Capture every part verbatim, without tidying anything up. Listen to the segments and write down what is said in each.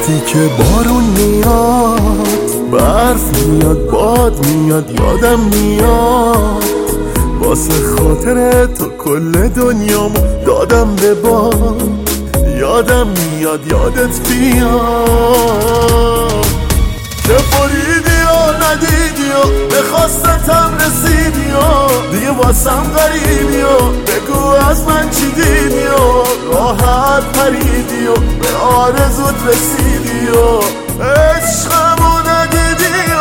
وقتی که بارون میاد، برف میاد، باد میاد، یادم میاد واسه خاطر تو کل دنیامو دادم به باد. یادم میاد یادت بیاد که بریدی و ندیدی و به خواستتم رسیدی و دیگه واسم غریبی و بگو از من چی دیدی و راحت پریدی و به آرزوت رسیدی و عشقمو ندیدی و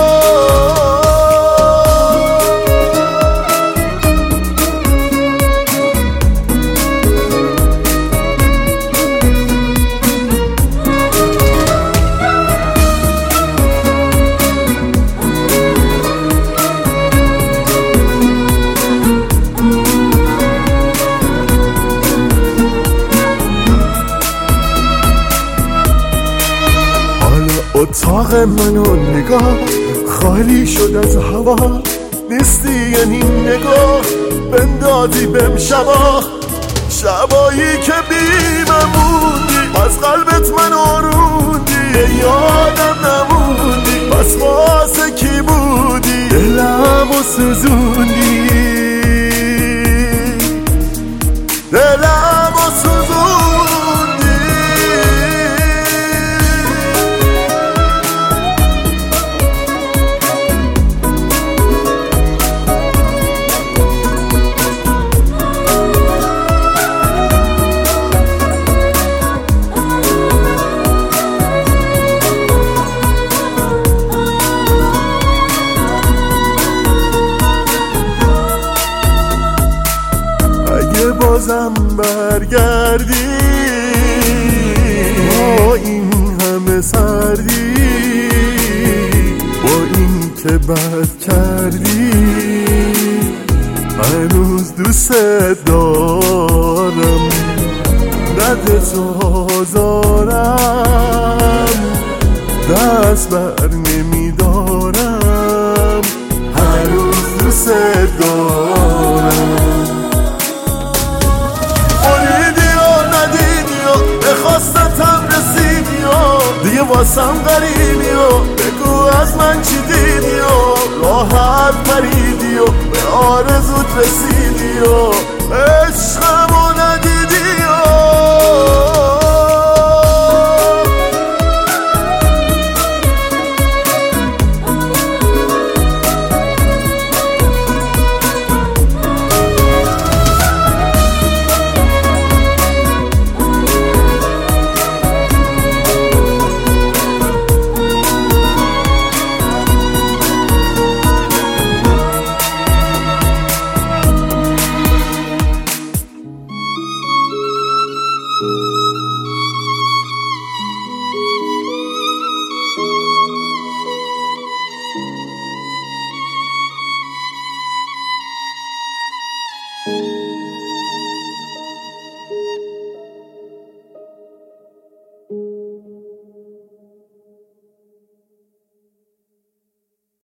اتاق منو نگاه خالی شد از هوا، نیستی یعنی نگاه بندازی بهم شبا، شبایی که بیمموندی از قلبت من آروندی، یادم نموندی پس واسه کی بودی، دلمو سوزوندی، دلمو سوزوندی. بازم برگردی با این همه سردی، با این که بد کردی هنوز دوست دارم، نده تو آزارم دست بر نمیدارم، هنوز دوست دارم. خواستتم رسیدی و دیگه واسم غریبی و بگو از من چی دیدی و راحت پریدی و به آرزوت رسیدی و عشقم